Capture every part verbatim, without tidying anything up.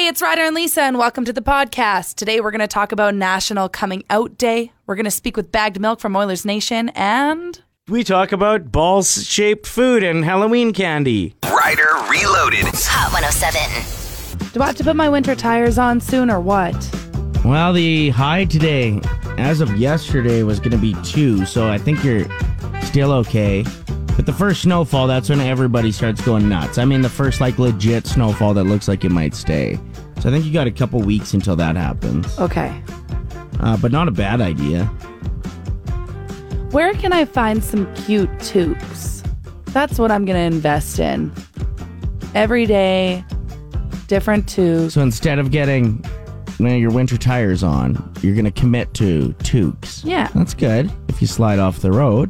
Hey, it's Ryder and Lisa, and welcome to the podcast. Today we're going to talk about National Coming Out Day. We're going to speak with Bagged Milk from Oilers Nation, and... we talk about balls-shaped food and Halloween candy. Ryder Reloaded. Hot one oh seven. Do I have to put my winter tires on soon, or what? Well, the high today, as of yesterday, was going to be two, so I think you're still okay. But the first snowfall, that's when everybody starts going nuts. I mean, the first, like, legit snowfall that looks like it might stay. So I think you got a couple weeks until that happens. Okay. Uh, but not a bad idea. Where can I find some cute tubes? That's what I'm going to invest in. Every day, different tubes. So instead of getting you know, your winter tires on, you're going to commit to toques. Yeah. That's good if you slide off the road.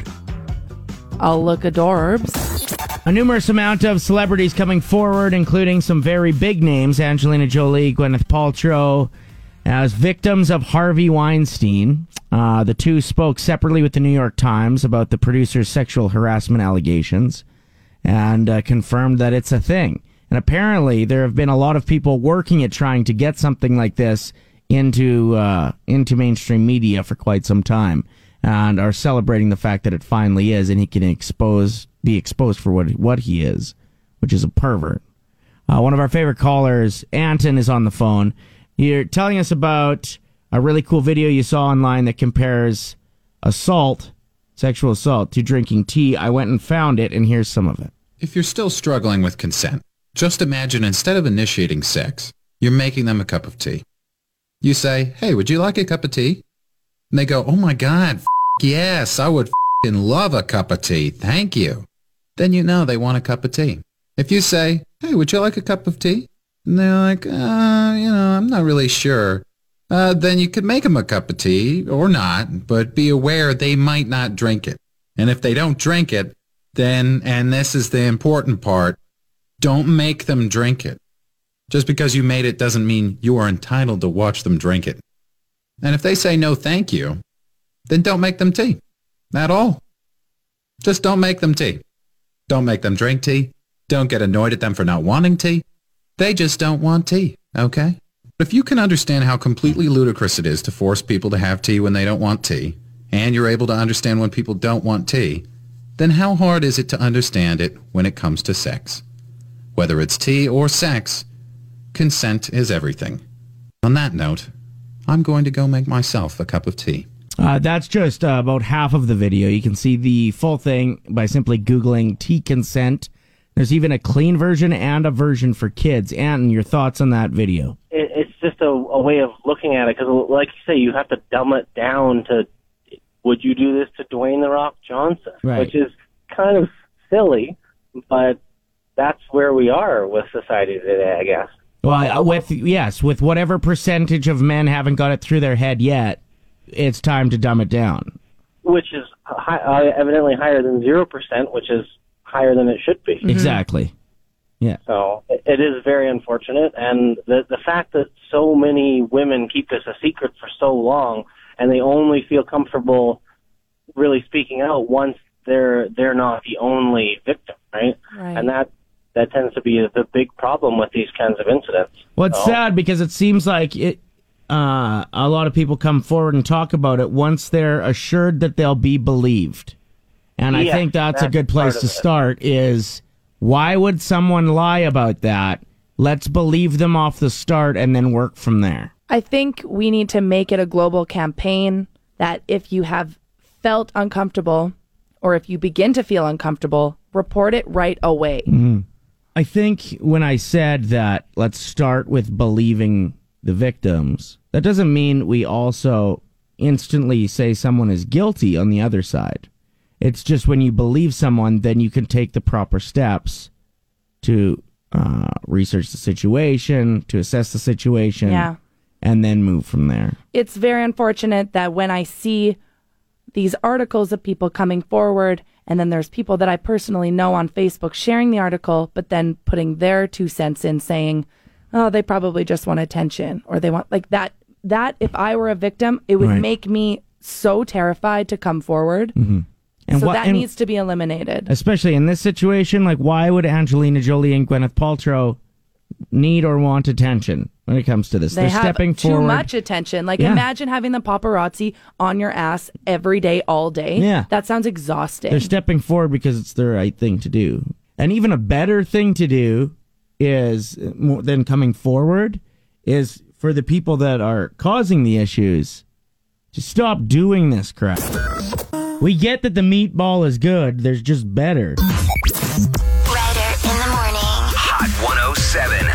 I'll look adorbs. A numerous amount of celebrities coming forward, including some very big names, Angelina Jolie, Gwyneth Paltrow, as victims of Harvey Weinstein. Uh, the two spoke separately with the New York Times about the producer's sexual harassment allegations and uh, confirmed that it's a thing. And apparently there have been a lot of people working at trying to get something like this into uh, into mainstream media for quite some time, and are celebrating the fact that it finally is, and he can expose be exposed for what what he is, which is a pervert. Uh, one of our favorite callers, Anton, is on the phone. You're telling us about a really cool video you saw online that compares assault, sexual assault, to drinking tea. I went and found it, and here's some of it. If you're still struggling with consent, just imagine instead of initiating sex, you're making them a cup of tea. You say, hey, would you like a cup of tea? And they go, oh my God, f- yes, I would f***ing love a cup of tea. Thank you. Then you know they want a cup of tea. If you say, hey, would you like a cup of tea? And they're like, uh, you know, I'm not really sure. Uh, then you could make them a cup of tea or not, but be aware they might not drink it. And if they don't drink it, then, and this is the important part, don't make them drink it. Just because you made it doesn't mean you are entitled to watch them drink it. And if they say no thank you, then don't make them tea. At all. Just don't make them tea. Don't make them drink tea. Don't get annoyed at them for not wanting tea. They just don't want tea, okay? But if you can understand how completely ludicrous it is to force people to have tea when they don't want tea, and you're able to understand when people don't want tea, then how hard is it to understand it when it comes to sex? Whether it's tea or sex, consent is everything. On that note, I'm going to go make myself a cup of tea. Uh, that's just uh, about half of the video. You can see the full thing by simply Googling tea consent. There's even a clean version and a version for kids. Anton, your thoughts on that video? It, it's just a, a way of looking at it, because like you say, you have to dumb it down to, would you do this to Dwayne The Rock Johnson? Right. Which is kind of silly, but that's where we are with society today, I guess. Well, with yes, with whatever percentage of men haven't got it through their head yet, it's time to dumb it down. Which is high, uh, evidently higher than zero percent, which is higher than it should be. Mm-hmm. Exactly. Yeah. So it, it is very unfortunate, and the the fact that so many women keep this a secret for so long, and they only feel comfortable really speaking out once they're they're not the only victim, right? Right. And that that tends to be the big problem with these kinds of incidents. Well, it's so, sad because it seems like it. Uh, a lot of people come forward and talk about it once they're assured that they'll be believed. And I yeah, think that's, that's a good place to it. start is, why would someone lie about that? Let's believe them off the start and then work from there. I think we need to make it a global campaign that if you have felt uncomfortable or if you begin to feel uncomfortable, report it right away. Mm-hmm. I think when I said that, let's start with believing the victims, that doesn't mean we also instantly say someone is guilty on the other side. It's just when you believe someone, then you can take the proper steps to uh, research the situation, to assess the situation, yeah. and then move from there. It's very unfortunate that when I see these articles of people coming forward, and then there's people that I personally know on Facebook sharing the article, but then putting their two cents in saying, oh, they probably just want attention, or they want, like that, that if I were a victim, it would right. make me so terrified to come forward. Mm-hmm. And so what, that and needs to be eliminated. Especially in this situation, like, why would Angelina Jolie and Gwyneth Paltrow need or want attention? when it comes to this. They They're have stepping too forward. much attention. Like, Yeah. imagine having the paparazzi on your ass every day, all day. Yeah. That sounds exhausting. They're stepping forward because it's the right thing to do. And even a better thing to do is, more than coming forward, is for the people that are causing the issues to stop doing this crap. We get that the meatball is good. There's just better. Ryder in the morning. Hot one oh seven.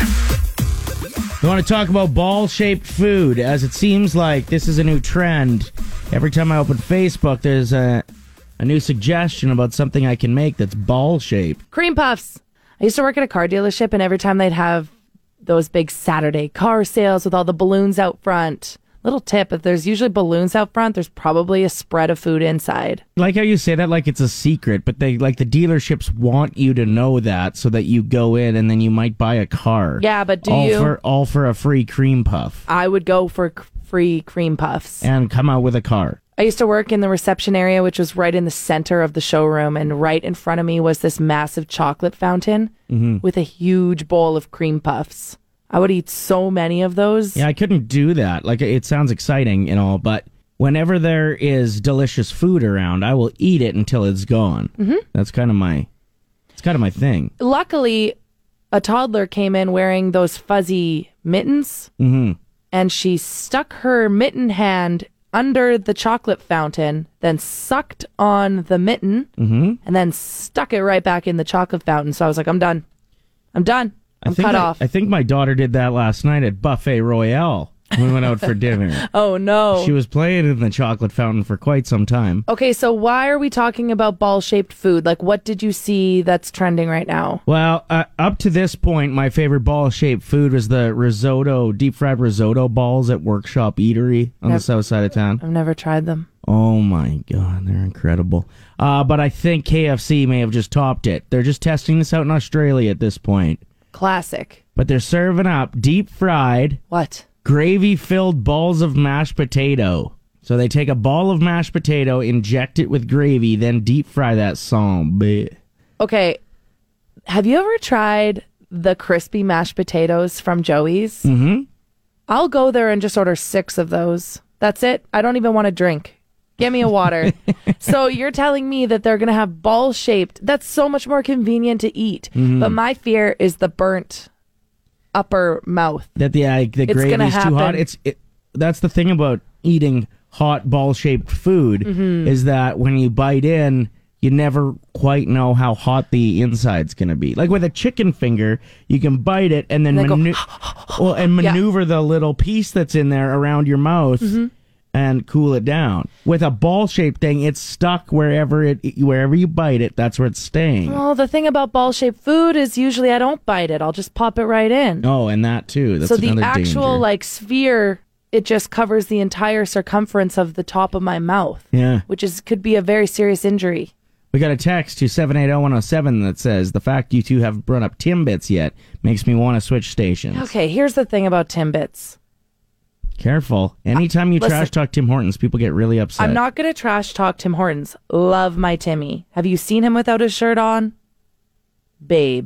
I want to talk about ball-shaped food, as it seems like this is a new trend. Every time I open Facebook, there's a, a new suggestion about something I can make that's ball-shaped. Cream puffs. I used to work at a car dealership, and every time they'd have those big Saturday car sales with all the balloons out front. Little tip, if there's usually balloons out front, there's probably a spread of food inside. Like how you say that like it's a secret, but they like the dealerships want you to know that so that you go in and then you might buy a car. Yeah, but do all you? For, all for a free cream puff. I would go for c- free cream puffs. And come out with a car. I used to work in the reception area, which was right in the center of the showroom, and right in front of me was this massive chocolate fountain Mm-hmm. with a huge bowl of cream puffs. I would eat so many of those. Yeah, I couldn't do that. Like, it sounds exciting and all, but whenever there is delicious food around, I will eat it until it's gone. Mm-hmm. That's kind of my, it's kind of my thing. Luckily, a toddler came in wearing those fuzzy mittens, Mm-hmm. and she stuck her mitten hand under the chocolate fountain, then sucked on the mitten, Mm-hmm. and then stuck it right back in the chocolate fountain. So I was like, I'm done. I'm done. I'm I think cut I, off. I think my daughter did that last night at Buffet Royale. We went out for dinner. Oh, no. She was playing in the chocolate fountain for quite some time. Okay, so why are we talking about ball-shaped food? Like, what did you see that's trending right now? Well, uh, up to this point, my favorite ball-shaped food was the risotto, deep-fried risotto balls at Workshop Eatery on Never- the south side of town. I've never tried them. Oh, my God, they're incredible. Uh, but I think K F C may have just topped it. They're just testing this out in Australia at this point. Classic. But they're serving up deep-fried, What? gravy-filled balls of mashed potato. So they take a ball of mashed potato, inject it with gravy, then deep-fry that sombe. Okay, have you ever tried the crispy mashed potatoes from Joey's? Mm-hmm. I'll go there and just order six of those. That's it. I don't even want to drink. Get me a water. So you're telling me that they're going to have ball shaped. That's so much more convenient to eat. Mm-hmm. But my fear is the burnt upper mouth. That the, uh, the It's gonna gravy's too hot. happen. It's it, That's the thing about eating hot ball-shaped food, Mm-hmm. is that when you bite in, you never quite know how hot the inside's going to be. Like with a chicken finger, you can bite it and then And then go, manu- well, and Yeah. maneuver the little piece that's in there around your mouth Mm-hmm. and cool it down. With a ball-shaped thing, it's stuck wherever it wherever you bite it. That's where it's staying. Well, the thing about ball shaped food is usually I don't bite it. I'll just pop it right in. Oh, and that too. That's so the another actual danger. like sphere, it just covers the entire circumference of the top of my mouth, Yeah. which is could be a very serious injury. We got a text to seven eight zero one zero seven that says, the fact you two haven't brought up Timbits yet makes me want to switch stations. Okay, here's the thing about Timbits. Careful. Anytime you listen. trash talk Tim Hortons, people get really upset. I'm not going to trash talk Tim Hortons. Love my Timmy. Have you seen him without his shirt on? Babe.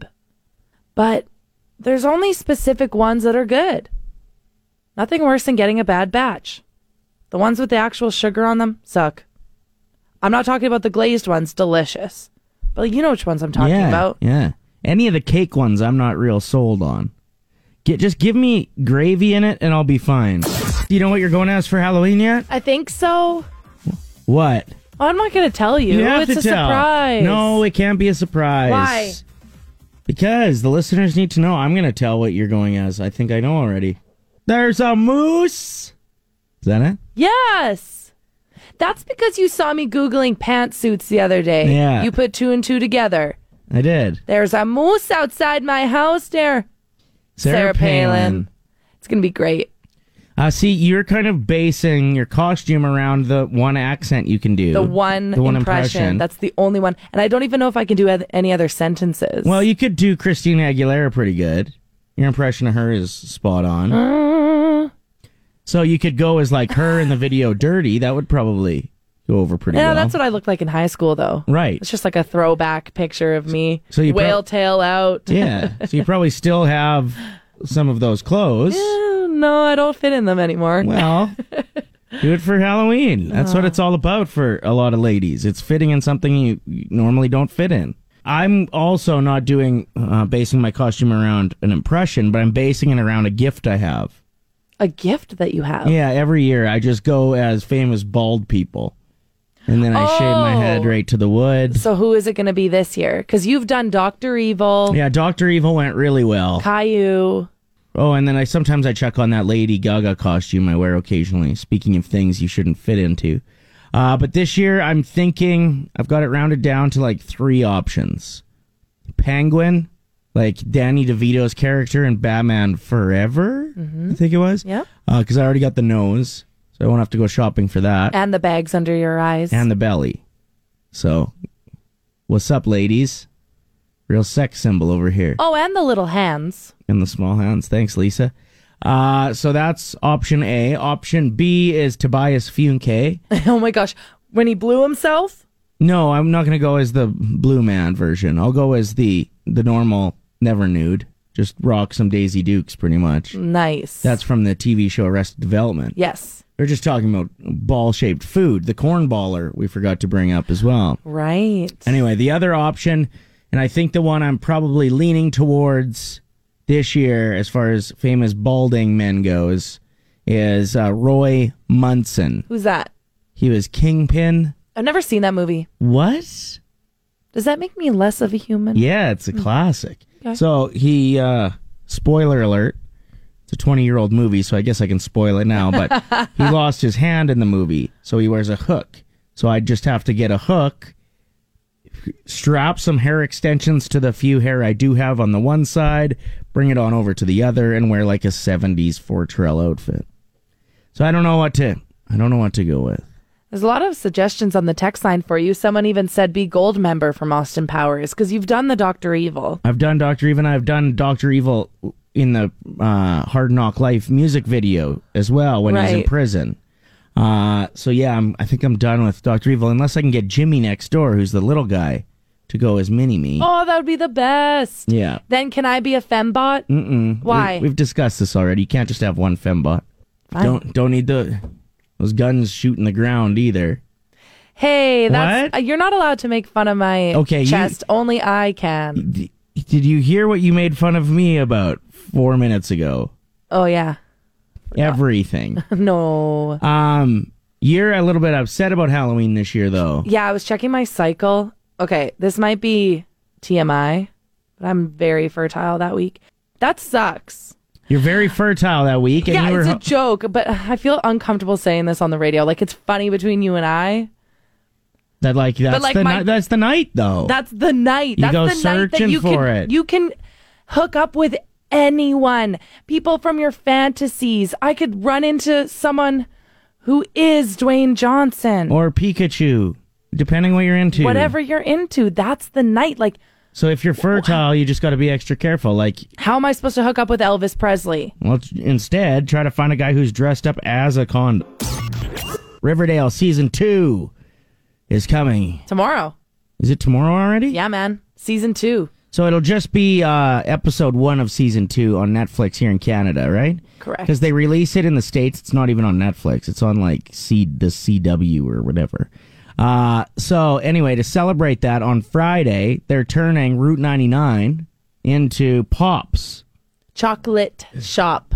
But there's only specific ones that are good. Nothing worse than getting a bad batch. The ones with the actual sugar on them suck. I'm not talking about the glazed ones, delicious. But you know which ones I'm talking yeah, about. Yeah. Any of the cake ones I'm not real sold on. Get Just give me gravy in it and I'll be fine. Do you know what you're going as for Halloween yet? I think so. What? Oh, I'm not going to tell you. You have it's to a tell. surprise. No, it can't be a surprise. Why? Because the listeners need to know. I'm going to tell what you're going as. I think I know already. There's a moose. Is that it? Yes. That's because you saw me Googling pantsuits the other day. Yeah. You put two and two together. I did. There's a moose outside my house there. Sarah, Palin. It's going to be great. Uh, see, you're kind of basing your costume around the one accent you can do. The one, the one impression. impression. That's the only one. And I don't even know if I can do oth- any other sentences. Well, you could do Christina Aguilera pretty good. Your impression of her is spot on. Uh, So you could go as like her in the video Dirty. That would probably go over pretty yeah, well. that's what I looked like in high school, though. Right. It's just like a throwback picture of me. So you prob- whale tail out. Yeah. So you probably still have some of those clothes. Yeah, no, I don't fit in them anymore. Well, do it for Halloween. That's what it's all about for a lot of ladies. It's fitting in something you normally don't fit in. I'm also not doing uh, basing my costume around an impression, but I'm basing it around a gift I have. A gift that you have. Yeah, every year I just go as famous bald people. And then I shave my head Oh. right to the wood. So who is it going to be this year? Because you've done Doctor Evil, Yeah, Doctor Evil went really well. Caillou. Oh, and then I sometimes I check on that Lady Gaga costume I wear occasionally. Speaking of things you shouldn't fit into. Uh, but this year I'm thinking I've got it rounded down to like three options. Penguin, like Danny DeVito's character in Batman Forever, I think it was. Yeah. Because I already got the nose, so I won't have to go shopping for that. And the bags under your eyes. And the belly. So, what's up, ladies? Real sex symbol over here. oh, and the little hands. And the small hands. Thanks, Lisa. Uh, so that's option A. Option B is Tobias Funke. Oh my gosh. When he blew himself? No, I'm not going to go as the Blue Man version. I'll go as the the normal, never nude. Just rock some Daisy Dukes, pretty much. Nice. That's from the T V show Arrested Development. Yes. We're just talking about ball-shaped food. The cornballer we forgot to bring up as well. Right. Anyway, the other option, and I think the one I'm probably leaning towards this year as far as famous balding men goes, is uh, Roy Munson. Who's that? He was Kingpin. I've never seen that movie. What? Does that make me less of a human? Yeah, it's a classic. Okay. So he, uh, spoiler alert, it's a twenty-year-old movie, so I guess I can spoil it now, but he lost his hand in the movie, so he wears a hook. So I just have to get a hook, strap some hair extensions to the few hair I do have on the one side, bring it on over to the other, and wear like a seventies Fortrell outfit. So I don't know what to, I don't know what to go with. There's a lot of suggestions on the text line for you. Someone even said be gold member from Austin Powers because you've done the Doctor Evil. I've done Doctor Evil. I've done Doctor Evil in the uh, Hard Knock Life music video as well when he's in Right. prison. Uh, so yeah, I'm, I think I'm done with Doctor Evil unless I can get Jimmy next door, who's the little guy, to go as Mini-Me. Oh, that would be the best. Yeah. Then can I be a fembot? Mm-mm. Why? We, we've discussed this already. You can't just have one fembot. Fine. Don't don't need the those guns shooting the ground either. Hey, that's What? uh, you're not allowed to make fun of my Okay, you- chest. Only I can. D- did you hear what you made fun of me about four minutes ago? Oh yeah. Everything. No. um, you're a little bit upset about Halloween this year, though. Yeah, I was checking my cycle. Okay, this might be T M I, but I'm very fertile that week. That sucks. You're very fertile that week, and Yeah, you were it's a joke, but I feel uncomfortable saying this on the radio. Like it's funny between you and I. that like that's like, the my- ni- that's the night though. That's the night. You That's go the night that searching you for can it. you can hook up with anyone. People from your fantasies. I could run into someone who is Dwayne Johnson. or Pikachu, depending what you're into. Whatever you're into. That's the night. Like, So if you're fertile, you just got to be extra careful. Like, how am I supposed to hook up with Elvis Presley? well, instead, try to find a guy who's dressed up as a condom. Riverdale season two is coming. Tomorrow. Is it tomorrow already? Yeah, man. Season two. So it'll just be uh, episode one of season two on Netflix here in Canada, right? Correct. Because they release it in the States. It's not even on Netflix. It's on like C the C W or whatever. Uh, so anyway, to celebrate that on Friday, they're turning Route ninety-nine into Pops. Chocolate shop.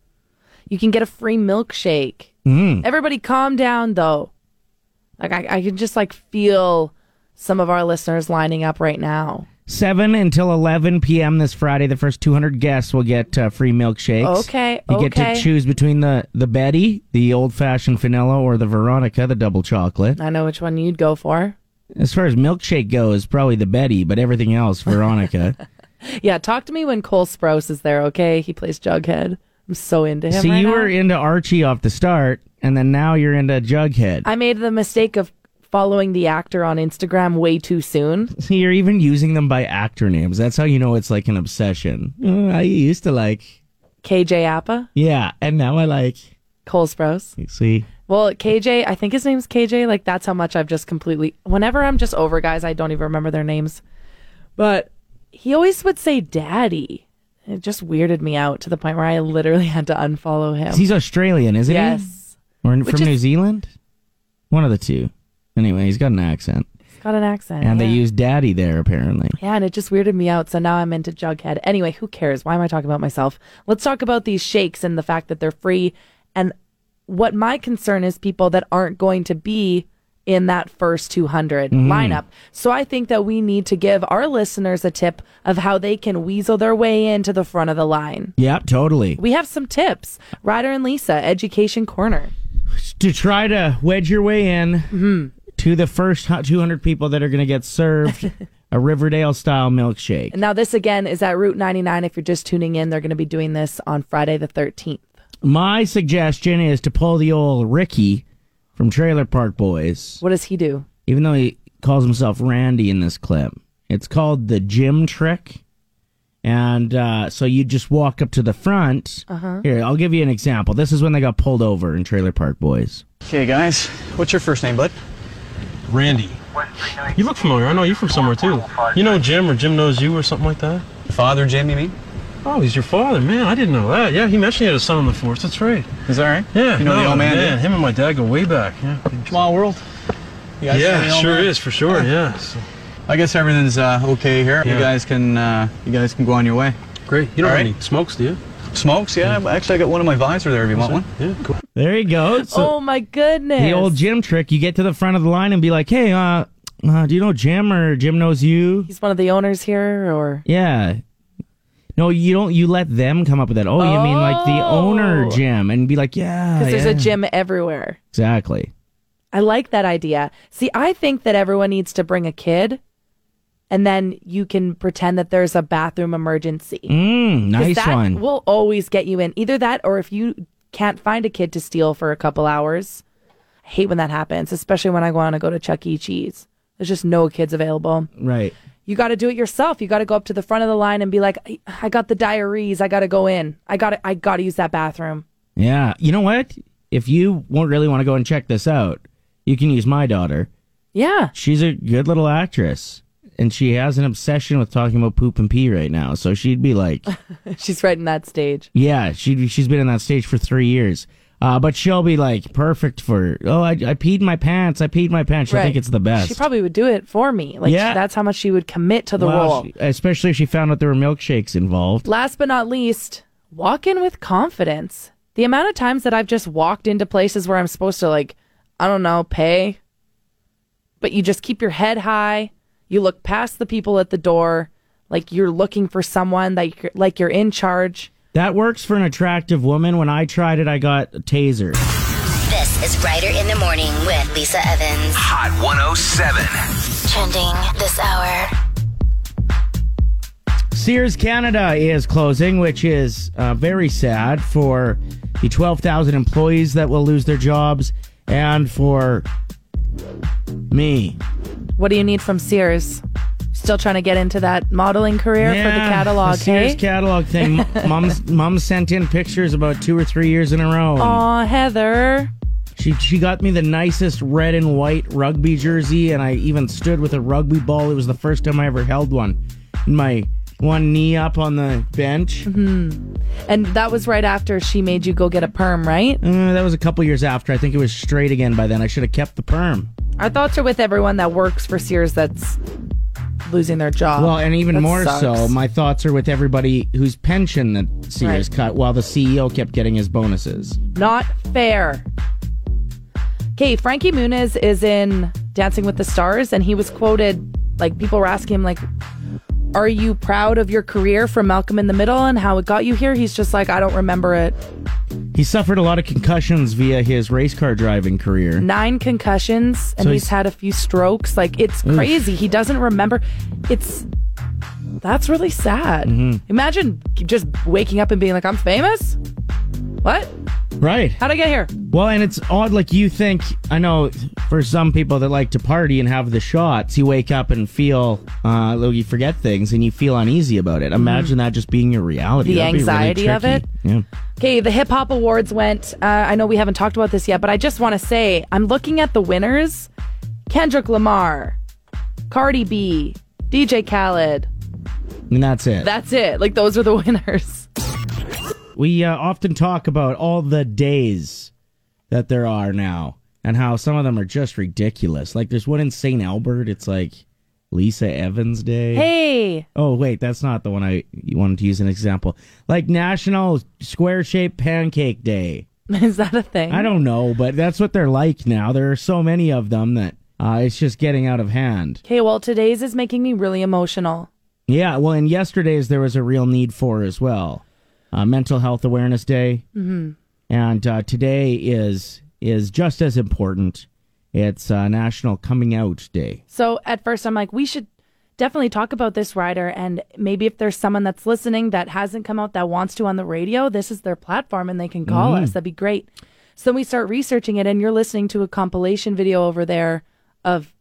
You can get a free milkshake. Mm. Everybody calm down, though. Like, I, I can just, like, feel some of our listeners lining up right now. seven until eleven p.m. this Friday, the first two hundred guests will get uh, free milkshakes. Okay, You get okay. to choose between the, the Betty, the old-fashioned vanilla, or the Veronica, the double chocolate. I know which one you'd go for. As far as milkshake goes, probably the Betty, but everything else, Veronica. Yeah, talk to me when Cole Sprouse is there, okay? He plays Jughead. I'm so into him See, right you now. were into Archie off the start, and then now you're into Jughead. I made the mistake of following the actor on Instagram way too soon. See, you're even using them by actor names. That's how you know it's like an obsession. Oh, I used to like, K J Appa, yeah, and now I like. Cole Sprouse. See, Well, K J, I think his name's K J. Like, that's how much I've just completely... Whenever I'm just over guys, I don't even remember their names. But he always would say daddy. It just weirded me out to the point where I literally had to unfollow him. He's Australian, isn't yes. he? Or Which from is- New Zealand? One of the two. Anyway, he's got an accent. He's got an accent. And yeah. they use daddy there, apparently. Yeah, and it just weirded me out. So now I'm into Jughead. Anyway, who cares? Why am I talking about myself? Let's talk about these shakes and the fact that they're free. And what my concern is people that aren't going to be in that first two hundred Mm-hmm. lineup. So I think that we need to give our listeners a tip of how they can weasel their way into the front of the line. Yep, totally. We have some tips. Ryder and Lisa, Education Corner. To try to wedge your way in Mm-hmm. to the first hu- two hundred people that are going to get served a Riverdale-style milkshake. Now, this again is at Route ninety-nine. If you're just tuning in, they're going to be doing this on Friday the thirteenth. My suggestion is to pull the old Ricky from Trailer Park Boys, What does he do? even though he calls himself Randy in this clip. It's called the gym trick. And uh, so you just walk up to the front. Uh-huh. Here, I'll give you an example. This is when they got pulled over in Trailer Park Boys. Okay, guys, what's your first name, bud? Randy. You look familiar. I know you from somewhere, too. You know Jim, or Jim knows you, or something like that? Father Jim, you mean? Oh, he's your father. Man, I didn't know that. Yeah, he mentioned he had a son on the force. That's right. Is that right? Yeah. You know no, the old man? man. dude? Him and my dad go way back. Yeah. Small world. You guys know Yeah, the old sure man? is, for sure, yeah. So, I guess everything's uh, okay here. Yeah. You guys can uh, you guys can go on your way. great. You don't All have right. any smokes, do you? Smokes? Yeah, actually I got one in my visor there if you want one. Yeah, cool. There you go. So Oh my goodness. the old gym trick, you get to the front of the line and be like, hey, uh, uh, do you know Jim, or Jim knows you? He's one of the owners here, or Yeah. No, you don't. You let them come up with that. Oh, you mean like the owner, Oh. Jim, and be like, yeah. because there's yeah. a gym everywhere. Exactly. I like that idea. See, I think that everyone needs to bring a kid, and then you can pretend that there's a bathroom emergency. Mm, 'Cause nice that one. will always get you in. Either that, or if you can't find a kid to steal for a couple hours. I hate when that happens, especially when I want to go to Chuck E. Cheese. There's just no kids available. Right. You got to do it yourself. You got to go up to the front of the line and be like, I, I got the diaries. I got to go in. I got to I got to use that bathroom. Yeah. You know what? If you won't really want to go and check this out, you can use my daughter. Yeah. She's a good little actress, and she has an obsession with talking about poop and pee right now. So she'd be like, She's right in that stage. yeah, she she's been in that stage for three years. Uh, but she'll be like perfect for, oh, I, I peed my pants. I peed my pants. She'll think it's the best. She probably would do it for me. Like Yeah. that's how much she would commit to the Well, role. she- especially if she found out there were milkshakes involved. Last but not least, walk in with confidence. The amount of times that I've just walked into places where I'm supposed to, like, I don't know, pay, but you just keep your head high. You look past the people at the door, like you're looking for someone, that you're, like you're in charge. That works for an attractive woman. When I tried it, I got a taser. This is Ryder in the Morning with Lisa Evans. Hot one oh seven. Trending this hour. Sears Canada is closing, which is uh, very sad for the twelve thousand employees that will lose their jobs, and for me. What do you need from Sears? Still trying to get into that modeling career for the catalog, the Sears hey? catalog thing. Mom's mom sent in pictures about two or three years in a row. Aw, Heather. She she got me the nicest red and white rugby jersey, and I even stood with a rugby ball. It was the first time I ever held one. My one knee up on the bench. Mm-hmm. And that was right after she made you go get a perm, right? Uh, that was a couple years after. I think it was straight again by then. I should have kept the perm. Our thoughts are with everyone that works for Sears that's losing their job. Well, and even That more sucks. so, my thoughts are with everybody whose pension that Sears Right. cut while the C E O kept getting his bonuses. Not fair. Okay, Frankie Muniz is in Dancing with the Stars, and he was quoted, like, people were asking him, like, are you proud of your career from Malcolm in the Middle and how it got you here? He's just like, I don't remember it. He suffered a lot of concussions via his race car driving career. Nine concussions, and So he's he's- had a few strokes. Like, it's Oof. crazy. He doesn't remember. It's, that's really sad. Mm-hmm. Imagine just waking up and being like, I'm famous? What? Right. How'd I get here? Well, and it's odd, like you think, I know for some people that like to party and have the shots, you wake up and feel, uh, like you forget things and you feel uneasy about it. Imagine that just being your reality. The That'd be really anxiety of tricky. Yeah. Okay, the Hip Hop Awards went. Uh, I know we haven't talked about this yet, but I just want to say I'm looking at the winners: Kendrick Lamar, Cardi B, D J Khaled, And that's it. That's it. Like, those are the winners. We uh, often talk about all the days that there are now and how some of them are just ridiculous. Like, there's one in Saint Albert. It's like Lisa Evans Day. Hey. Oh, wait, that's not the one I wanted to use as an example. Like National Square-Shaped Pancake Day. Is that a thing? I don't know, but that's what they're like now. There are so many of them that uh, it's just getting out of hand. Okay, well, today's is making me really emotional. Yeah, well, and yesterday's there was a real need for as well. Uh, Mental Health Awareness Day. Mm-hmm. And uh, today is is just as important. It's uh, National Coming Out Day. So at first I'm like, we should definitely talk about this, Ryder, and maybe if there's someone that's listening that hasn't come out that wants to on the radio, this is their platform and they can call Mm. us. That'd be great. So we start researching it, and you're listening to a compilation video over there of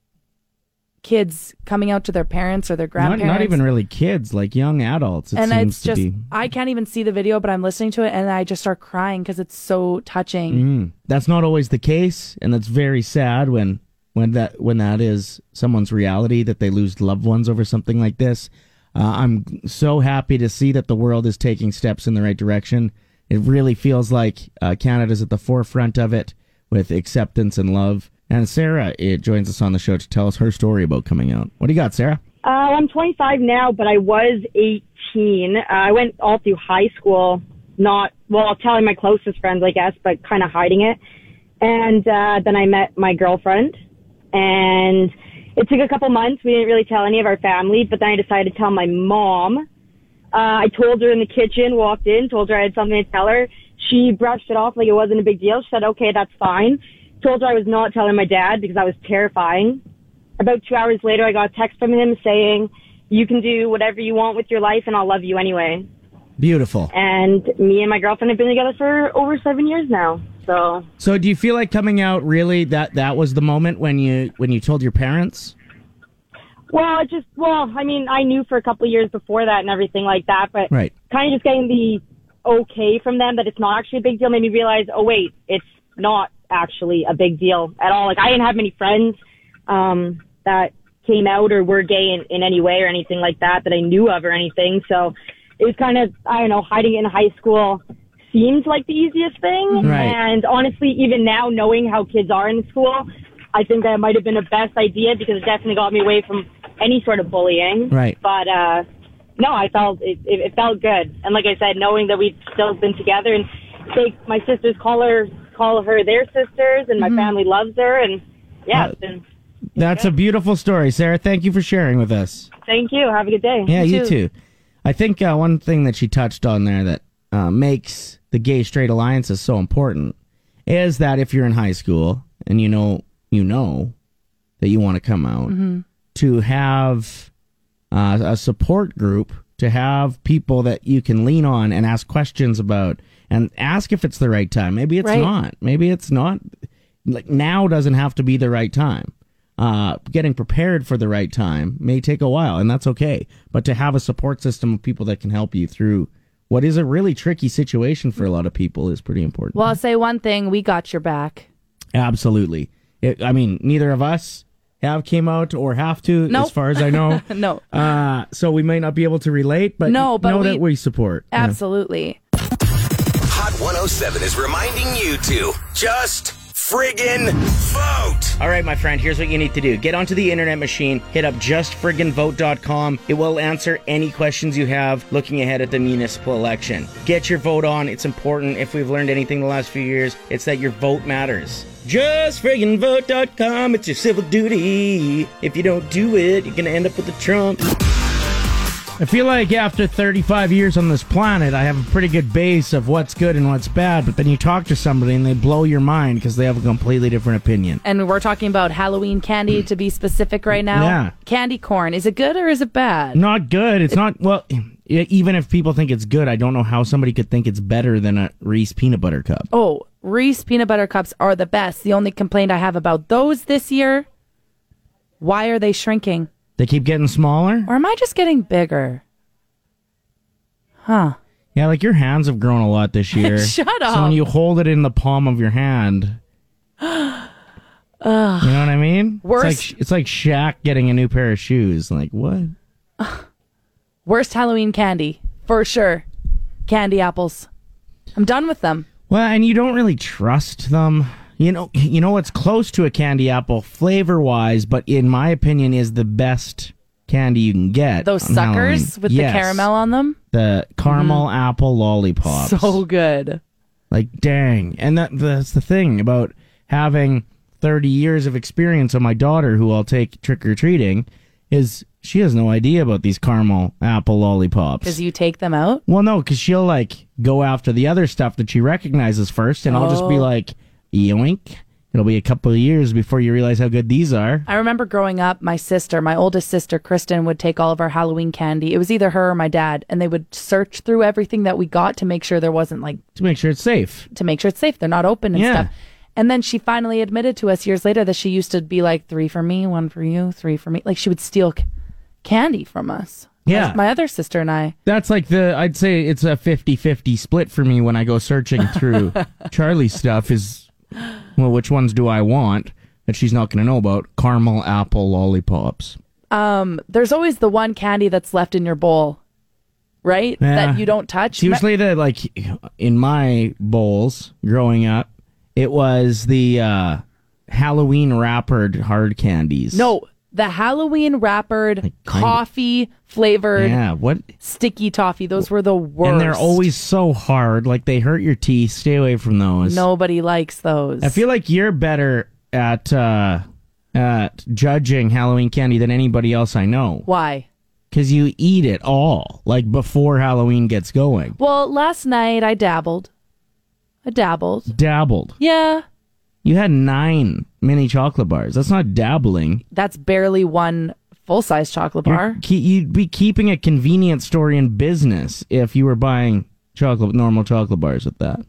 kids coming out to their parents or their Not, grandparents. not even really kids, like young adults. It and seems it's to just, be. I can't even see the video, but I'm listening to it and I just start crying because it's so touching. Mm. That's not always the case, and that's very sad when when that when that is someone's reality, that they lose loved ones over something like this. Uh, I'm so happy to see that the world is taking steps in the right direction. It really feels like uh, Canada's at the forefront of it with acceptance and love. And Sarah it joins us on the show to tell us her story about coming out. What do you got, Sarah? Uh, I'm twenty-five now, but I was eighteen. Uh, I went all through high school, not, well, telling my closest friends, I guess, but kind of hiding it. And uh, then I met my girlfriend, and it took a couple months. We didn't really tell any of our family, but then I decided to tell my mom. Uh, I told her in the kitchen, walked in, told her I had something to tell her. She brushed it off like it wasn't a big deal. She said, okay, that's fine. Told her I was not telling my dad because I was terrifying. About two hours later, I got a text from him saying, you can do whatever you want with your life and I'll love you anyway. Beautiful. And me and my girlfriend have been together for over seven years now. So So do you feel like coming out really, that, that was the moment when you when you told your parents? Well, it just, well, I mean, I knew for a couple of years before that and everything like that, but Right. kind of just getting the okay from them that it's not actually a big deal made me realize, oh, wait, it's not actually a big deal at all. Like, I didn't have many friends um, that came out or were gay in, in any way or anything like that that I knew of or anything. So it was kind of, I don't know, hiding it in high school seemed like the easiest thing. Right. And honestly, even now, knowing how kids are in school, I think that might have been the best idea because it definitely got me away from any sort of bullying. Right. But, uh, no, I felt, it, it, it felt good. And like I said, knowing that we've still been together and they, my sisters call her, call her their sisters and my Mm-hmm. family loves her. And yeah, Uh, it's been, That's a beautiful story, Sarah. Thank you for sharing with us. thank you. Have a good day. Yeah, you too. too. I think uh, one thing that she touched on there that uh, makes the gay-straight alliances so important is that if you're in high school and you know you know that you want to come out, Mm-hmm. to have uh, a support group, to have people that you can lean on and ask questions about, and ask if it's the right time. Maybe it's Right. not. Maybe it's not. Like, now doesn't have to be the right time. Uh, getting prepared for the right time may take a while, and that's okay. But to have a support system of people that can help you through what is a really tricky situation for a lot of people is pretty important. Well, I'll say one thing. We got your back. Absolutely. It, I mean, neither of us have came out or have to, Nope. as far as I know. No. Uh, so we may not be able to relate, but, No, but know we- that we support. Yeah. Absolutely. Hot one oh seven is reminding you to just friggin' vote. All right, my friend, here's what you need to do. Get onto the internet machine, hit up just friggin vote dot com. It will answer any questions you have looking ahead at the municipal election. Get your vote on. It's important. If we've learned anything the last few years, it's that your vote matters. just friggin vote dot com. It's your civil duty. If you don't do it, you're going to end up with a Trump. I feel like after thirty-five years on this planet, I have a pretty good base of what's good and what's bad, but then you talk to somebody and they blow your mind because they have a completely different opinion. And we're talking about Halloween candy, to be specific right now. Yeah. Candy corn. Is it good or is it bad? Not good. It's not, well, e- even if people think it's good, I don't know how somebody could think it's better than a Reese peanut butter cup. Oh, Reese peanut butter cups are the best. The only complaint I have about those this year, why are they shrinking? They keep getting smaller? Or am I just getting bigger? Huh. Yeah, like your hands have grown a lot this year. Shut up. So when you hold it in the palm of your hand, you know what I mean? Worse- It's like, it's like Shaq getting a new pair of shoes. Like, what? Worst Halloween candy, for sure. Candy apples. I'm done with them. Well, and you don't really trust them. You know, you know what's close to a candy apple flavor-wise, but in my opinion is the best candy you can get. Those on suckers Halloween. with Yes. the caramel on them? The caramel Mhm. apple lollipops. So good. Like, dang. And that that's the thing about having thirty years of experience on my daughter, who I'll take trick-or-treating, is she has no idea about these caramel apple lollipops. Because you take them out? Well, no, because she'll, like, go after the other stuff that she recognizes first, and I'll just be Oh. like, yoink. It'll be a couple of years before you realize how good these are. I remember growing up, my sister, my oldest sister, Kristen, would take all of our Halloween candy. It was either her or my dad, and they would search through everything that we got to make sure there wasn't, like... To make sure it's safe. To make sure it's safe. They're not open and Yeah. stuff. And then she finally admitted to us years later that she used to be like, three for me, one for you, three for me. Like, she would steal c- candy from us. Yeah. My, my other sister and I. That's like the, I'd say it's a fifty-fifty split for me when I go searching through Charlie's stuff is, well, which ones do I want that she's not going to know about? Caramel apple lollipops. Um, there's always the one candy that's left in your bowl, right? Yeah. That you don't touch. It's usually the, like, in my bowls growing up, it was the uh, Halloween wrappered hard candies. No, the Halloween wrappered, coffee flavored, Yeah, what? sticky toffee. Those were the worst. And they're always so hard. Like, they hurt your teeth. Stay away from those. Nobody likes those. I feel like you're better at uh, at judging Halloween candy than anybody else I know. Why? Because you eat it all, like, before Halloween gets going. Well, last night I dabbled. I dabbled. Dabbled. Yeah. You had nine mini chocolate bars. That's not dabbling. That's barely one full-size chocolate bar. You're, ke- you'd be keeping a convenience store in business if you were buying chocolate, normal chocolate bars with that.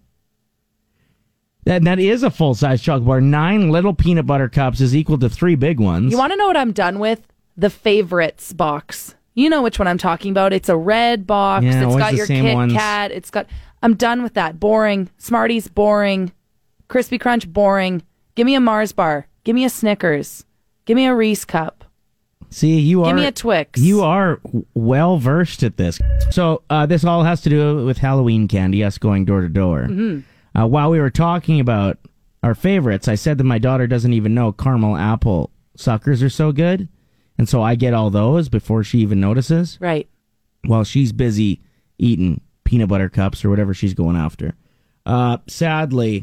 That that is a full-size chocolate bar. Nine little peanut butter cups is equal to three big ones. You want to know what I'm done with? The favorites box. You know which one I'm talking about. It's a red box. Yeah, it's always got the your same Kit ones. Kat. It's got... I'm done with that. Boring. Smarties, boring. Crispy Crunch, boring. Give me a Mars bar. Give me a Snickers. Give me a Reese cup. See, you Give are me a Twix. You are well versed at this. So uh, this all has to do with Halloween candy. Us going door to door. Mhm. Uh, while we were talking about our favorites, I said that my daughter doesn't even know caramel apple suckers are so good, and so I get all those before she even notices. Right. While she's busy eating peanut butter cups or whatever she's going after. Uh, sadly,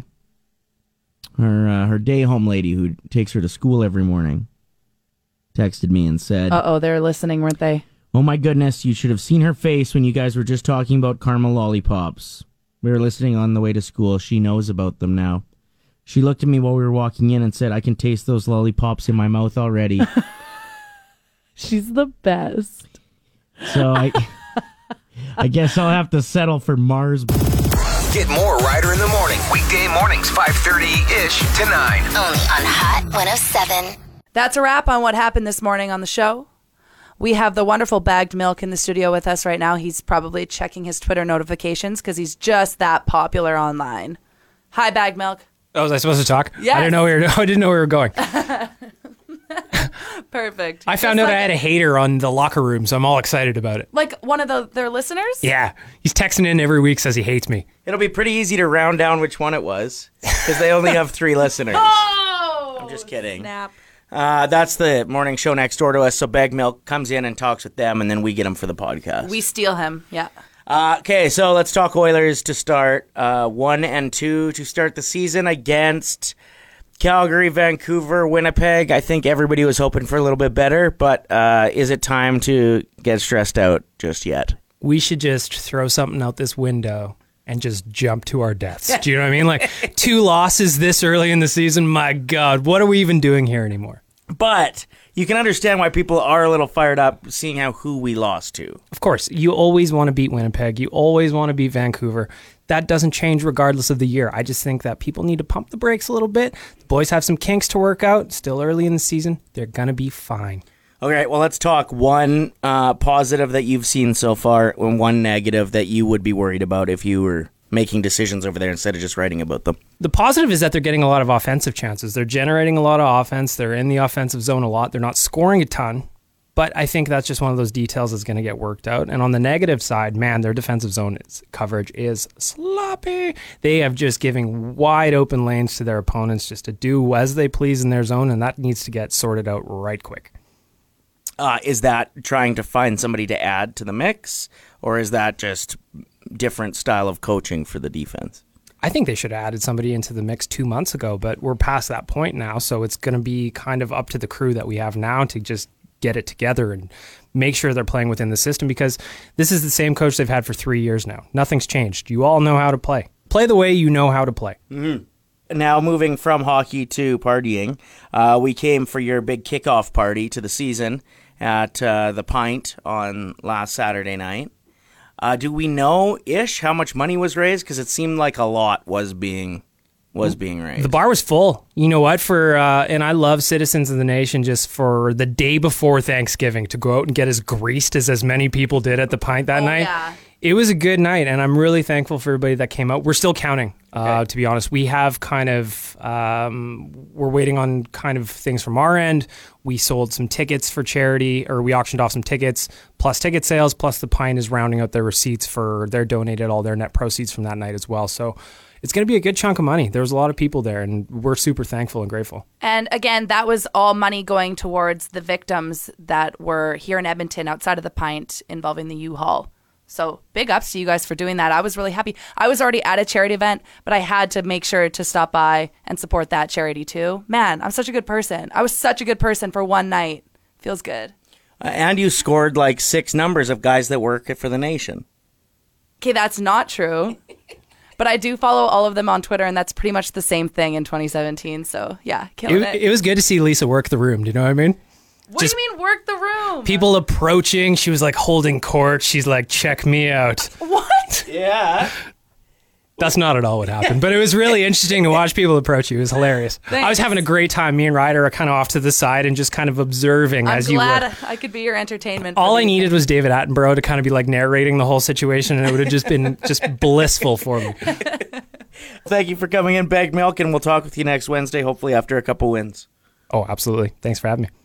her uh, her day home lady who takes her to school every morning texted me and said, Uh-oh, they're listening, weren't they? "Oh my goodness, you should have seen her face when you guys were just talking about caramel lollipops. We were listening on the way to school. She knows about them now. She looked at me while we were walking in and said, I can taste those lollipops in my mouth already." She's the best. So I I guess I'll have to settle for Mars. Get more Ryder in the Morning. Weekday mornings, five thirty-ish to nine. Only on Hot one oh seven. That's a wrap on what happened this morning on the show. We have the wonderful Bagged Milk in the studio with us right now. He's probably checking his Twitter notifications because he's just that popular online. Hi, Bagged Milk. Oh, was I supposed to talk? Yes. I didn't know we were. I didn't know we were going. Perfect. I found Just out like, I had a hater on the locker room, so I'm all excited about it. like one of the, their listeners? Yeah, he's texting in every week, says he hates me. It'll be pretty easy to round down which one it was because they only have three listeners. Oh! I'm just kidding. Snap. Uh, that's the morning show next door to us. So Bag Milk comes in and talks with them, and then we get them for the podcast. We steal him. Yeah. Uh, okay, so let's talk Oilers to start. Uh, one and two to start the season against Calgary, Vancouver, Winnipeg. I think everybody was hoping for a little bit better, but uh, is it time to get stressed out just yet? We should just throw something out this window and just jump to our deaths. Do you know what I mean? Like, two losses this early in the season. My God, what are we even doing here anymore? But you can understand why people are a little fired up seeing how who we lost to. Of course, you always want to beat Winnipeg. You always want to beat Vancouver. That doesn't change regardless of the year. I just think that people need to pump the brakes a little bit. The boys have some kinks to work out. Still early in the season. They're going to be fine. Okay, well, let's talk one uh, positive that you've seen so far and one negative that you would be worried about if you were making decisions over there instead of just writing about them. The positive is that they're getting a lot of offensive chances. They're generating a lot of offense. They're in the offensive zone a lot. They're not scoring a ton, But I think that's just one of those details that's going to get worked out. And on the negative side, man, their defensive zone is, coverage is sloppy. They have just giving wide open lanes to their opponents just to do as they please in their zone, and that needs to get sorted out right quick. Uh, is that trying to find somebody to add to the mix, or is that just different style of coaching for the defense? I think they should have added somebody into the mix two months ago, but we're past that point now, so it's going to be kind of up to the crew that we have now to just get it together and make sure they're playing within the system, because this is the same coach they've had for three years now. Nothing's changed. You all know how to play. Play the way you know how to play. Mm-hmm. Now, moving from hockey to partying, uh, we came for your big kickoff party to the season at uh, the Pint on last Saturday night. Uh, do we know-ish how much money was raised? Because it seemed like a lot was being was being raised. The bar was full. You know what? For uh, and I love Citizens of the Nation just for the day before Thanksgiving to go out and get as greased as as many people did at the Pint that Oh, night. yeah. It was a good night, and I'm really thankful for everybody that came out. We're still counting, uh, to be honest. We have kind of, um, we're waiting on kind of things from our end. We sold some tickets for charity, or we auctioned off some tickets, plus ticket sales, plus the Pint is rounding out their receipts for, they're donated all their net proceeds from that night as well. So it's going to be a good chunk of money. There was a lot of people there, and we're super thankful and grateful. And again, that was all money going towards the victims that were here in Edmonton outside of the Pint involving the U-Haul. So big ups to you guys for doing that. I was really happy. I was already at a charity event, but I had to make sure to stop by and support that charity too. Man, I'm such a good person. I was such a good person for one night. Feels good. Uh, and you scored like six numbers of guys that work for the Nation. Okay, that's not true. But I do follow all of them on Twitter, and that's pretty much the same thing in twenty seventeen. So yeah, killing It, it. it was good to see Lisa work the room. Do you know what I mean? What Just do you mean work the room? people approaching. She was like holding court. She's like, check me out. What? Yeah. That's not at all what happened, but it was really interesting to watch people approach you. It was hilarious. Thanks. I was having a great time. Me and Ryder are kind of off to the side and just kind of observing I'm as you glad were. I could be your entertainment. for All the I needed evening. was David Attenborough to kind of be like narrating the whole situation, and it would have just been just blissful for me. Thank you for coming in, Bagged Milk, and we'll talk with you next Wednesday, hopefully after a couple wins. Oh, absolutely. Thanks for having me.